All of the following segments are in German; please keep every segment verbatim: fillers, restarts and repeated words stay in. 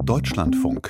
Deutschlandfunk.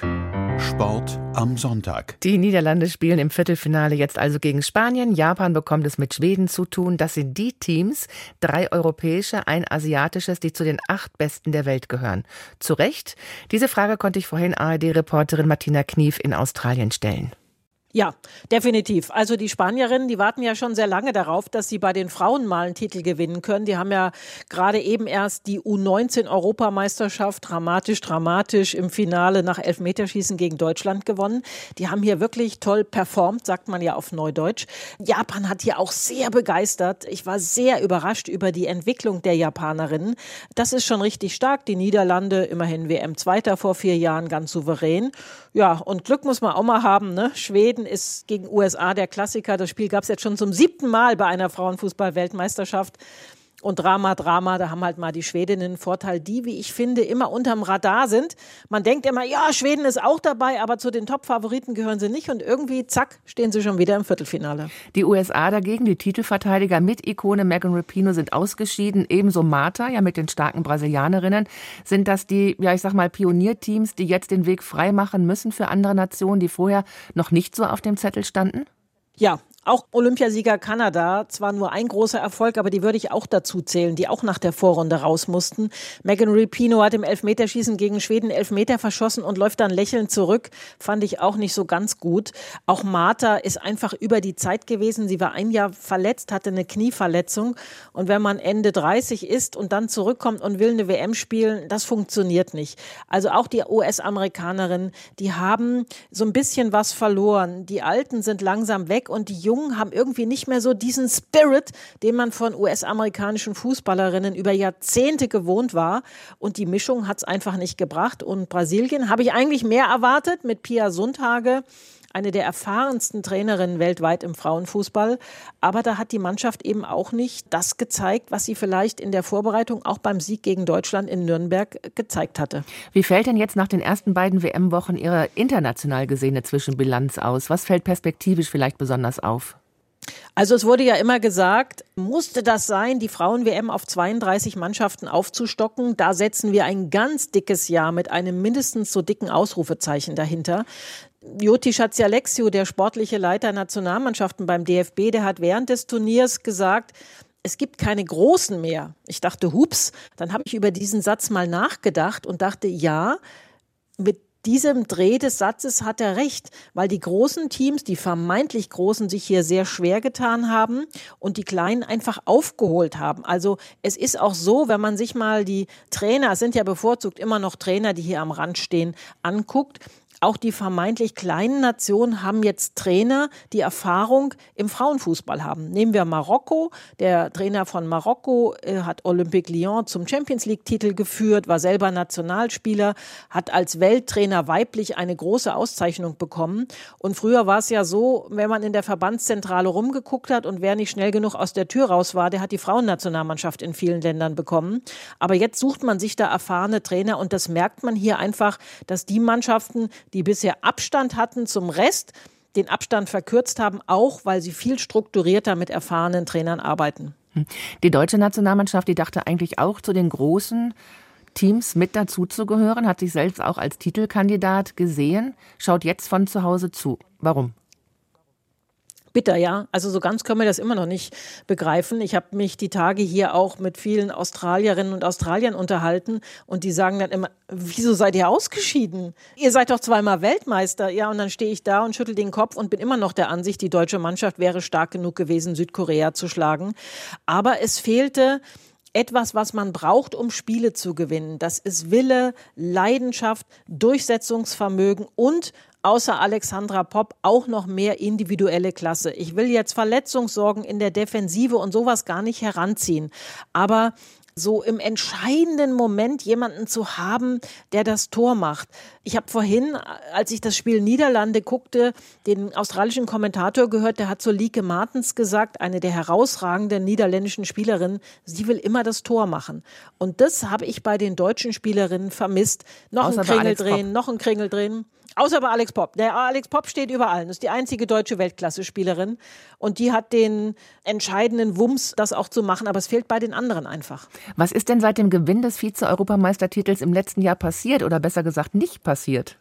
Sport am Sonntag. Die Niederlande spielen im Viertelfinale jetzt also gegen Spanien. Japan bekommt es mit Schweden zu tun. Das sind die Teams, drei europäische, ein asiatisches, die zu den acht Besten der Welt gehören. Zu Recht? Diese Frage konnte ich vorhin A R D-Reporterin Martina Knief in Australien stellen. Ja, definitiv. Also die Spanierinnen, die warten ja schon sehr lange darauf, dass sie bei den Frauen mal einen Titel gewinnen können. Die haben ja gerade eben erst die U neunzehn Europameisterschaft dramatisch, dramatisch im Finale nach Elfmeterschießen gegen Deutschland gewonnen. Die haben hier wirklich toll performt, sagt man ja auf Neudeutsch. Japan hat hier auch sehr begeistert. Ich war sehr überrascht über die Entwicklung der Japanerinnen. Das ist schon richtig stark. Die Niederlande, immerhin W M-Zweiter vor vier Jahren, ganz souverän. Ja, und Glück muss man auch mal haben, ne? Schweden ist gegen U S A der Klassiker. Das Spiel gab es jetzt schon zum siebten Mal bei einer Frauenfußball-Weltmeisterschaft. Und Drama, Drama, da haben halt mal die Schwedinnen einen Vorteil, die, wie ich finde, immer unterm Radar sind. Man denkt immer, ja, Schweden ist auch dabei, aber zu den Top-Favoriten gehören sie nicht. Und irgendwie, zack, stehen sie schon wieder im Viertelfinale. Die U S A dagegen, die Titelverteidiger mit Ikone Megan Rapinoe sind ausgeschieden. Ebenso Marta, ja mit den starken Brasilianerinnen. Sind das die, ja ich sag mal, Pionierteams, die jetzt den Weg frei machen müssen für andere Nationen, die vorher noch nicht so auf dem Zettel standen? Ja, auch Olympiasieger Kanada, zwar nur ein großer Erfolg, aber die würde ich auch dazu zählen, die auch nach der Vorrunde raus mussten. Megan Rapinoe hat im Elfmeterschießen gegen Schweden Elfmeter verschossen und läuft dann lächelnd zurück. Fand ich auch nicht so ganz gut. Auch Marta ist einfach über die Zeit gewesen. Sie war ein Jahr verletzt, hatte eine Knieverletzung. Und wenn man Ende dreißig ist und dann zurückkommt und will eine W M spielen, das funktioniert nicht. Also auch die U S-Amerikanerinnen, die haben so ein bisschen was verloren. Die Alten sind langsam weg und die Jungen haben irgendwie nicht mehr so diesen Spirit, den man von U S-amerikanischen Fußballerinnen über Jahrzehnte gewohnt war. Und die Mischung hat es einfach nicht gebracht. Und Brasilien habe ich eigentlich mehr erwartet mit Pia Sundhage, eine der erfahrensten Trainerinnen weltweit im Frauenfußball. Aber da hat die Mannschaft eben auch nicht das gezeigt, was sie vielleicht in der Vorbereitung auch beim Sieg gegen Deutschland in Nürnberg gezeigt hatte. Wie fällt denn jetzt nach den ersten beiden W M-Wochen Ihre international gesehene Zwischenbilanz aus? Was fällt perspektivisch vielleicht besonders auf? Also es wurde ja immer gesagt, musste das sein, die Frauen-W M auf zweiunddreißig Mannschaften aufzustocken? Da setzen wir ein ganz dickes Ja mit einem mindestens so dicken Ausrufezeichen dahinter. Joti Schatzialexiou, der sportliche Leiter Nationalmannschaften beim D F B, der hat während des Turniers gesagt, es gibt keine Großen mehr. Ich dachte, hups, dann habe ich über diesen Satz mal nachgedacht und dachte, ja, mit diesem Dreh des Satzes hat er recht, weil die großen Teams, die vermeintlich Großen, sich hier sehr schwer getan haben und die Kleinen einfach aufgeholt haben. Also es ist auch so, wenn man sich mal die Trainer, es sind ja bevorzugt immer noch Trainer, die hier am Rand stehen, anguckt, auch die vermeintlich kleinen Nationen haben jetzt Trainer, die Erfahrung im Frauenfußball haben. Nehmen wir Marokko. Der Trainer von Marokko äh, hat Olympique Lyon zum Champions-League-Titel geführt, war selber Nationalspieler, hat als Welttrainer weiblich eine große Auszeichnung bekommen. Und früher war es ja so, wenn man in der Verbandszentrale rumgeguckt hat und wer nicht schnell genug aus der Tür raus war, der hat die Frauennationalmannschaft in vielen Ländern bekommen. Aber jetzt sucht man sich da erfahrene Trainer und das merkt man hier einfach, dass die Mannschaften, die bisher Abstand hatten zum Rest, den Abstand verkürzt haben, auch weil sie viel strukturierter mit erfahrenen Trainern arbeiten. Die deutsche Nationalmannschaft, die dachte eigentlich auch zu den großen Teams mit dazuzugehören, hat sich selbst auch als Titelkandidat gesehen, schaut jetzt von zu Hause zu. Warum? Bitter, ja. Also so ganz können wir das immer noch nicht begreifen. Ich habe mich die Tage hier auch mit vielen Australierinnen und Australiern unterhalten und die sagen dann immer, wieso seid ihr ausgeschieden? Ihr seid doch zweimal Weltmeister. Ja, und dann stehe ich da und schüttel den Kopf und bin immer noch der Ansicht, die deutsche Mannschaft wäre stark genug gewesen, Südkorea zu schlagen. Aber es fehlte etwas, was man braucht, um Spiele zu gewinnen. Das ist Wille, Leidenschaft, Durchsetzungsvermögen und außer Alexandra Popp auch noch mehr individuelle Klasse. Ich will jetzt Verletzungssorgen in der Defensive und sowas gar nicht heranziehen. Aber so im entscheidenden Moment jemanden zu haben, der das Tor macht. Ich habe vorhin, als ich das Spiel Niederlande guckte, den australischen Kommentator gehört, der hat zu Lieke Martens gesagt, eine der herausragenden niederländischen Spielerinnen, sie will immer das Tor machen. Und das habe ich bei den deutschen Spielerinnen vermisst. Noch Außer ein Kringel drehen, noch ein Kringel drehen. Außer bei Alex Popp. Der Alex Popp steht über allen. Das ist die einzige deutsche Weltklasse-Spielerin. Und die hat den entscheidenden Wumms, das auch zu machen. Aber es fehlt bei den anderen einfach. Was ist denn seit dem Gewinn des Vize-Europameistertitels im letzten Jahr passiert? Oder besser gesagt nicht passiert?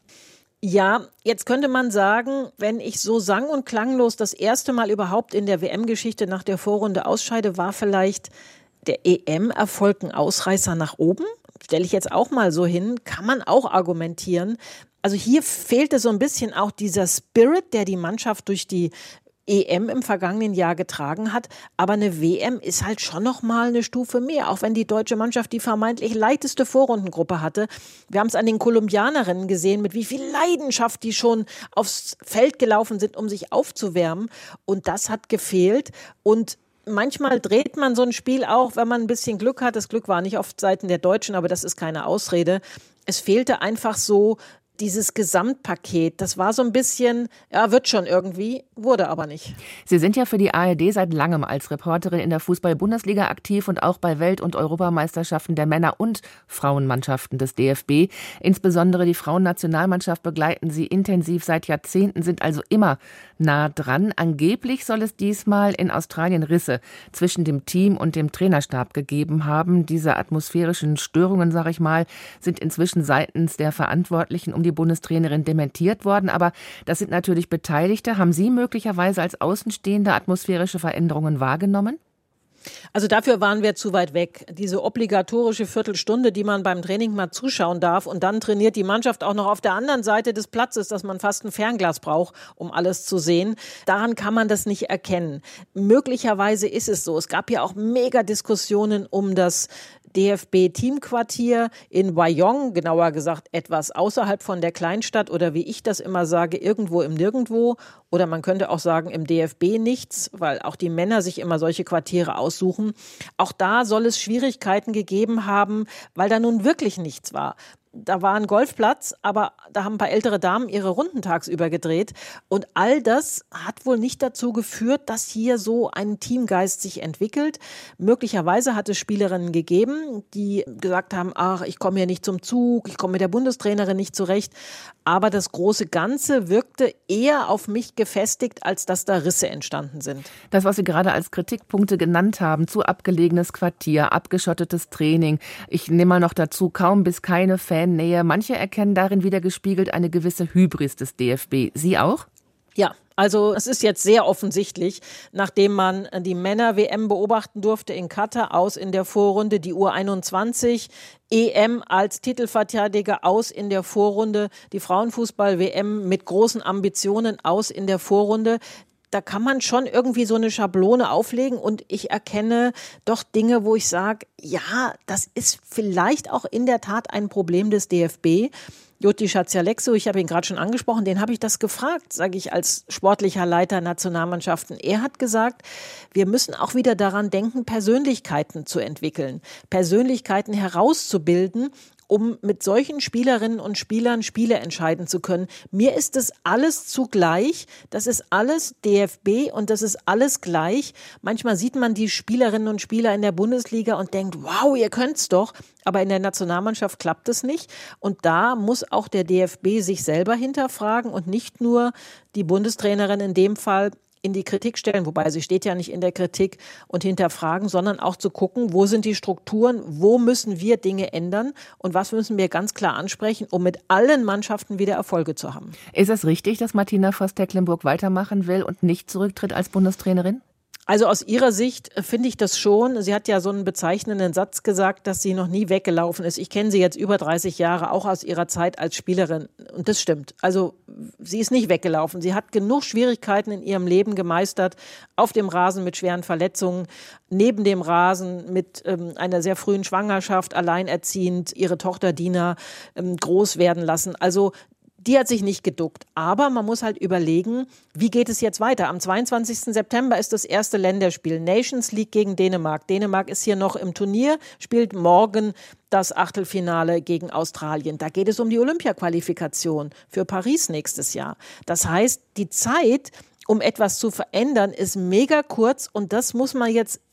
Ja, jetzt könnte man sagen, wenn ich so sang- und klanglos das erste Mal überhaupt in der W M-Geschichte nach der Vorrunde ausscheide, war vielleicht der E M-Erfolg ein Ausreißer nach oben? Stelle ich jetzt auch mal so hin, kann man auch argumentieren. Also hier fehlte so ein bisschen auch dieser Spirit, der die Mannschaft durch die E M im vergangenen Jahr getragen hat. Aber eine W M ist halt schon noch mal eine Stufe mehr, auch wenn die deutsche Mannschaft die vermeintlich leichteste Vorrundengruppe hatte. Wir haben es an den Kolumbianerinnen gesehen, mit wie viel Leidenschaft die schon aufs Feld gelaufen sind, um sich aufzuwärmen. Und das hat gefehlt. Und manchmal dreht man so ein Spiel auch, wenn man ein bisschen Glück hat. Das Glück war nicht auf Seiten der Deutschen, aber das ist keine Ausrede. Es fehlte einfach so dieses Gesamtpaket. Das war so ein bisschen, ja, wird schon irgendwie, wurde aber nicht. Sie sind ja für die A R D seit langem als Reporterin in der Fußball-Bundesliga aktiv und auch bei Welt- und Europameisterschaften der Männer- und Frauenmannschaften des D F B. Insbesondere die Frauennationalmannschaft begleiten Sie intensiv seit Jahrzehnten, sind also immer nah dran. Angeblich soll es diesmal in Australien Risse zwischen dem Team und dem Trainerstab gegeben haben. Diese atmosphärischen Störungen, sag ich mal, sind inzwischen seitens der Verantwortlichen um die Bundestrainerin dementiert worden. Aber das sind natürlich Beteiligte. Haben Sie möglicherweise als Außenstehende atmosphärische Veränderungen wahrgenommen? Also dafür waren wir zu weit weg. Diese obligatorische Viertelstunde, die man beim Training mal zuschauen darf, und dann trainiert die Mannschaft auch noch auf der anderen Seite des Platzes, dass man fast ein Fernglas braucht, um alles zu sehen. Daran kann man das nicht erkennen. Möglicherweise ist es so. Es gab ja auch mega Diskussionen um das D F B-Teamquartier in Wyong, genauer gesagt etwas außerhalb von der Kleinstadt oder wie ich das immer sage, irgendwo im Nirgendwo. Oder man könnte auch sagen, im D F B nichts, weil auch die Männer sich immer solche Quartiere aussuchen. Auch da soll es Schwierigkeiten gegeben haben, weil da nun wirklich nichts war. Da war ein Golfplatz, aber da haben ein paar ältere Damen ihre Runden tagsüber gedreht. Und all das hat wohl nicht dazu geführt, dass hier so ein Teamgeist sich entwickelt. Möglicherweise hat es Spielerinnen gegeben, die gesagt haben, ach, ich komme hier nicht zum Zug, ich komme mit der Bundestrainerin nicht zurecht. Aber das große Ganze wirkte eher auf mich gefestigt, als dass da Risse entstanden sind. Das, was Sie gerade als Kritikpunkte genannt haben, zu abgelegenes Quartier, abgeschottetes Training. Ich nehme mal noch dazu, kaum bis keine Fannähe. Manche erkennen darin wieder gespiegelt eine gewisse Hybris des D F B. Sie auch? Ja. Also es ist jetzt sehr offensichtlich, nachdem man die Männer-W M beobachten durfte in Katar, aus in der Vorrunde, die U einundzwanzig, E M als Titelverteidiger aus in der Vorrunde, die Frauenfußball-W M mit großen Ambitionen aus in der Vorrunde. Da kann man schon irgendwie so eine Schablone auflegen und ich erkenne doch Dinge, wo ich sage, ja, das ist vielleicht auch in der Tat ein Problem des D F B. Joti Schatzialexo, ich habe ihn gerade schon angesprochen, den habe ich das gefragt, sage ich als sportlicher Leiter Nationalmannschaften. Er hat gesagt, wir müssen auch wieder daran denken, Persönlichkeiten zu entwickeln, Persönlichkeiten herauszubilden, um mit solchen Spielerinnen und Spielern Spiele entscheiden zu können. Mir ist das alles zugleich, das ist alles D F B und das ist alles gleich. Manchmal sieht man die Spielerinnen und Spieler in der Bundesliga und denkt, wow, ihr könnt's doch. Aber in der Nationalmannschaft klappt es nicht. Und da muss auch der D F B sich selber hinterfragen und nicht nur die Bundestrainerin in dem Fall in die Kritik stellen, wobei sie steht ja nicht in der Kritik, und hinterfragen, sondern auch zu gucken, wo sind die Strukturen, wo müssen wir Dinge ändern und was müssen wir ganz klar ansprechen, um mit allen Mannschaften wieder Erfolge zu haben. Ist es richtig, dass Martina Voss-Tecklenburg weitermachen will und nicht zurücktritt als Bundestrainerin? Also aus ihrer Sicht finde ich das schon. Sie hat ja so einen bezeichnenden Satz gesagt, dass sie noch nie weggelaufen ist. Ich kenne sie jetzt über dreißig Jahre, auch aus ihrer Zeit als Spielerin. Und das stimmt. Also sie ist nicht weggelaufen. Sie hat genug Schwierigkeiten in ihrem Leben gemeistert. Auf dem Rasen mit schweren Verletzungen, neben dem Rasen mit ähm, einer sehr frühen Schwangerschaft, alleinerziehend, ihre Tochter Dina ähm, groß werden lassen. Also die hat sich nicht geduckt. Aber man muss halt überlegen, wie geht es jetzt weiter? Am zweiundzwanzigsten September ist das erste Länderspiel. Nations League gegen Dänemark. Dänemark ist hier noch im Turnier, spielt morgen das Achtelfinale gegen Australien. Da geht es um die Olympia-Qualifikation für Paris nächstes Jahr. Das heißt, die Zeit, um etwas zu verändern, ist mega kurz und das muss man jetzt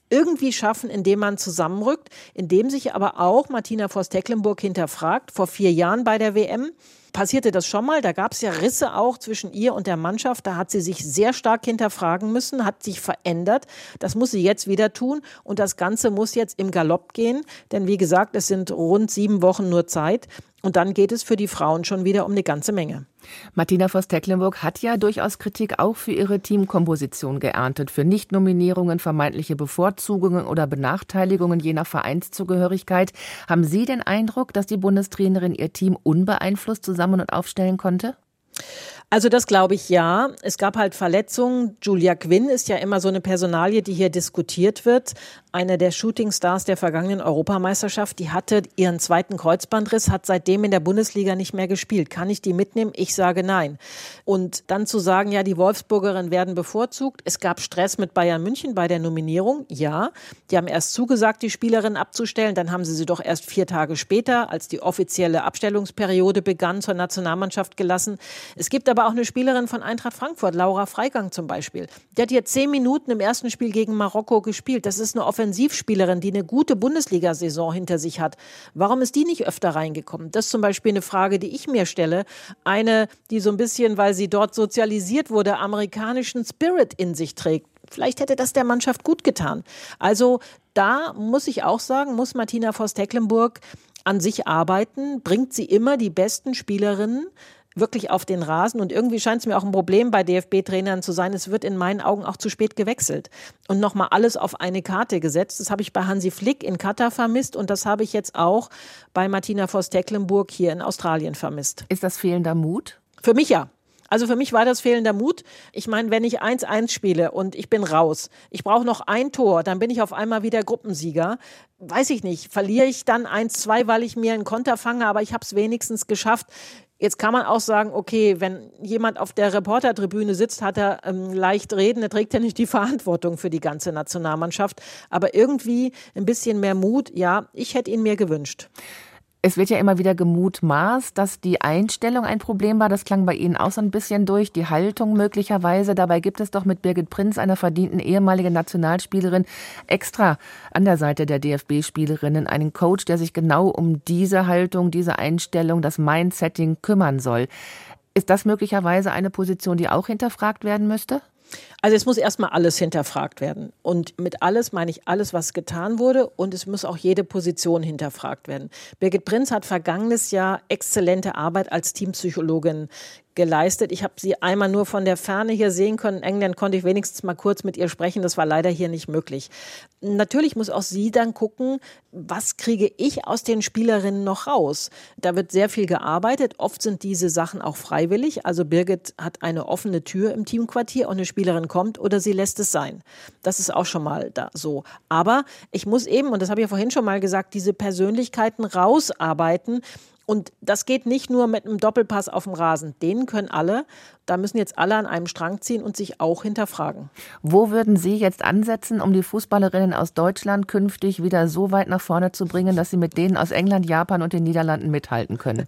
irgendwie schaffen, indem man zusammenrückt, indem sich aber auch Martina Voss-Tecklenburg hinterfragt. Vor vier Jahren bei der W M passierte das schon mal. Da gab es ja Risse auch zwischen ihr und der Mannschaft. Da hat sie sich sehr stark hinterfragen müssen, hat sich verändert. Das muss sie jetzt wieder tun. Und das Ganze muss jetzt im Galopp gehen. Denn wie gesagt, es sind rund sieben Wochen nur Zeit. Und dann geht es für die Frauen schon wieder um eine ganze Menge. Martina Voss-Tecklenburg hat ja durchaus Kritik auch für ihre Teamkomposition geerntet, für Nichtnominierungen, vermeintliche Bevorzugungen oder Benachteiligungen je nach Vereinszugehörigkeit. Haben Sie den Eindruck, dass die Bundestrainerin ihr Team unbeeinflusst zusammen und aufstellen konnte? Also das glaube ich ja. Es gab halt Verletzungen. Julia Quinn ist ja immer so eine Personalie, die hier diskutiert wird. Eine der Shootingstars der vergangenen Europameisterschaft, die hatte ihren zweiten Kreuzbandriss, hat seitdem in der Bundesliga nicht mehr gespielt. Kann ich die mitnehmen? Ich sage nein. Und dann zu sagen, ja, die Wolfsburgerinnen werden bevorzugt. Es gab Stress mit Bayern München bei der Nominierung. Ja, die haben erst zugesagt, die Spielerin abzustellen. Dann haben sie sie doch erst vier Tage später, als die offizielle Abstellungsperiode begann, zur Nationalmannschaft gelassen. Es gibt aber auch eine Spielerin von Eintracht Frankfurt, Laura Freigang zum Beispiel. Die hat jetzt zehn Minuten im ersten Spiel gegen Marokko gespielt. Das ist eine Offensivspielerin, die eine gute Bundesliga-Saison hinter sich hat. Warum ist die nicht öfter reingekommen? Das ist zum Beispiel eine Frage, die ich mir stelle. Eine, die so ein bisschen, weil sie dort sozialisiert wurde, amerikanischen Spirit in sich trägt. Vielleicht hätte das der Mannschaft gut getan. Also da muss ich auch sagen, muss Martina Voss-Tecklenburg an sich arbeiten. Bringt sie immer die besten Spielerinnen wirklich auf den Rasen. Und irgendwie scheint es mir auch ein Problem bei D F B-Trainern zu sein. Es wird in meinen Augen auch zu spät gewechselt und nochmal alles auf eine Karte gesetzt. Das habe ich bei Hansi Flick in Katar vermisst und das habe ich jetzt auch bei Martina Voss-Tecklenburg hier in Australien vermisst. Ist das fehlender Mut? Für mich ja. Also für mich war das fehlender Mut. Ich meine, wenn ich eins eins spiele und ich bin raus, ich brauche noch ein Tor, dann bin ich auf einmal wieder Gruppensieger. Weiß ich nicht, verliere ich dann eins zwei, weil ich mir einen Konter fange, aber ich habe es wenigstens geschafft. Jetzt kann man auch sagen, okay, wenn jemand auf der Reportertribüne sitzt, hat er ähm, leicht reden, er trägt ja nicht die Verantwortung für die ganze Nationalmannschaft. Aber irgendwie ein bisschen mehr Mut, ja, ich hätte ihn mir gewünscht. Es wird ja immer wieder gemutmaßt, dass die Einstellung ein Problem war. Das klang bei Ihnen auch so ein bisschen durch. Die Haltung möglicherweise. Dabei gibt es doch mit Birgit Prinz, einer verdienten ehemaligen Nationalspielerin, extra an der Seite der D F B-Spielerinnen einen Coach, der sich genau um diese Haltung, diese Einstellung, das Mindsetting kümmern soll. Ist das möglicherweise eine Position, die auch hinterfragt werden müsste? Also es muss erstmal alles hinterfragt werden. Und mit alles meine ich alles, was getan wurde. Und es muss auch jede Position hinterfragt werden. Birgit Prinz hat vergangenes Jahr exzellente Arbeit als Teampsychologin geleistet. Ich habe sie einmal nur von der Ferne hier sehen können. In England konnte ich wenigstens mal kurz mit ihr sprechen. Das war leider hier nicht möglich. Natürlich muss auch sie dann gucken, was kriege ich aus den Spielerinnen noch raus. Da wird sehr viel gearbeitet. Oft sind diese Sachen auch freiwillig. Also Birgit hat eine offene Tür im Teamquartier und eine Spielerin kommt oder sie lässt es sein. Das ist auch schon mal da so. Aber ich muss eben, und das habe ich ja vorhin schon mal gesagt, diese Persönlichkeiten rausarbeiten. Und das geht nicht nur mit einem Doppelpass auf dem Rasen. Den können alle. Da müssen jetzt alle an einem Strang ziehen und sich auch hinterfragen. Wo würden Sie jetzt ansetzen, um die Fußballerinnen aus Deutschland künftig wieder so weit nach vorne zu bringen, dass sie mit denen aus England, Japan und den Niederlanden mithalten können?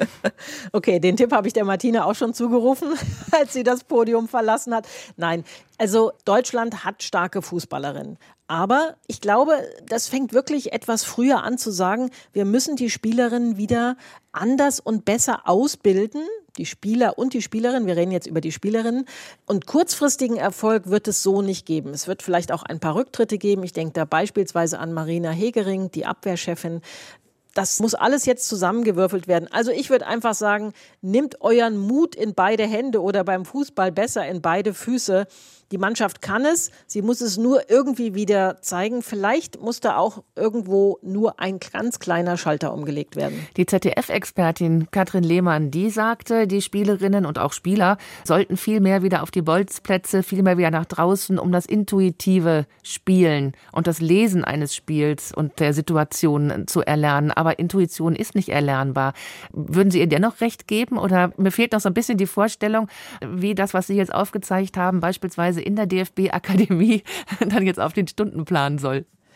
Okay, den Tipp habe ich der Martina auch schon zugerufen, als sie das Podium verlassen hat. Nein, also Deutschland hat starke Fußballerinnen. Aber ich glaube, das fängt wirklich etwas früher an zu sagen, wir müssen die Spielerinnen wieder anders und besser ausbilden. Die Spieler und die Spielerinnen, wir reden jetzt über die Spielerinnen. Und kurzfristigen Erfolg wird es so nicht geben. Es wird vielleicht auch ein paar Rücktritte geben. Ich denke da beispielsweise an Marina Hegering, die Abwehrchefin. Das muss alles jetzt zusammengewürfelt werden. Also ich würde einfach sagen, nehmt euren Mut in beide Hände oder beim Fußball besser in beide Füße. Die Mannschaft kann es, sie muss es nur irgendwie wieder zeigen. Vielleicht muss da auch irgendwo nur ein ganz kleiner Schalter umgelegt werden. Die Z D F-Expertin Katrin Lehmann, die sagte, die Spielerinnen und auch Spieler sollten viel mehr wieder auf die Bolzplätze, viel mehr wieder nach draußen, um das intuitive Spielen und das Lesen eines Spiels und der Situation zu erlernen. Aber Intuition ist nicht erlernbar. Würden Sie ihr dennoch recht geben? Oder mir fehlt noch so ein bisschen die Vorstellung, wie das, was Sie jetzt aufgezeigt haben, beispielsweise in der D F B-Akademie dann jetzt auf den Stundenplan soll.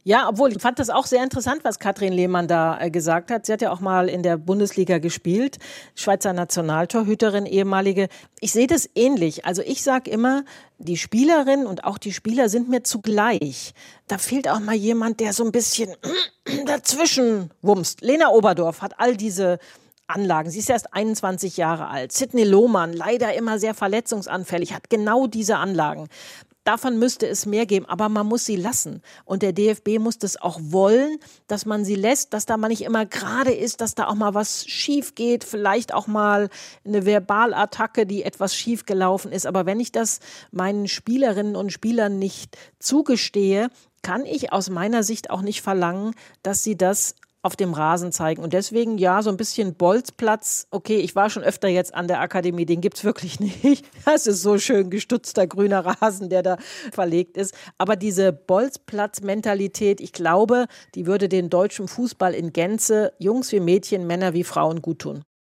Ja, obwohl ich fand das auch sehr interessant, was Katrin Lehmann da äh, gesagt hat. Sie hat ja auch mal in der Bundesliga gespielt, Schweizer Nationaltorhüterin, ehemalige. Ich sehe das ähnlich. Also ich sage immer, die Spielerinnen und auch die Spieler sind mir zugleich. Da fehlt auch mal jemand, der so ein bisschen dazwischen wumst. Lena Oberdorf hat all diese Anlagen. Sie ist erst einundzwanzig Jahre alt. Sidney Lohmann, leider immer sehr verletzungsanfällig, hat genau diese Anlagen. Davon müsste es mehr geben, aber man muss sie lassen. Und der D F B muss das auch wollen, dass man sie lässt, dass da mal nicht immer gerade ist, dass da auch mal was schief geht, vielleicht auch mal eine Verbalattacke, die etwas schief gelaufen ist. Aber wenn ich das meinen Spielerinnen und Spielern nicht zugestehe, kann ich aus meiner Sicht auch nicht verlangen, dass sie das auf dem Rasen zeigen. Und deswegen, ja, so ein bisschen Bolzplatz. Okay, ich war schon öfter jetzt an der Akademie, den gibt's wirklich nicht. Das ist so schön gestutzter grüner Rasen, der da verlegt ist. Aber diese Bolzplatz-Mentalität, ich glaube, die würde den deutschen Fußball in Gänze, Jungs wie Mädchen, Männer wie Frauen, guttun.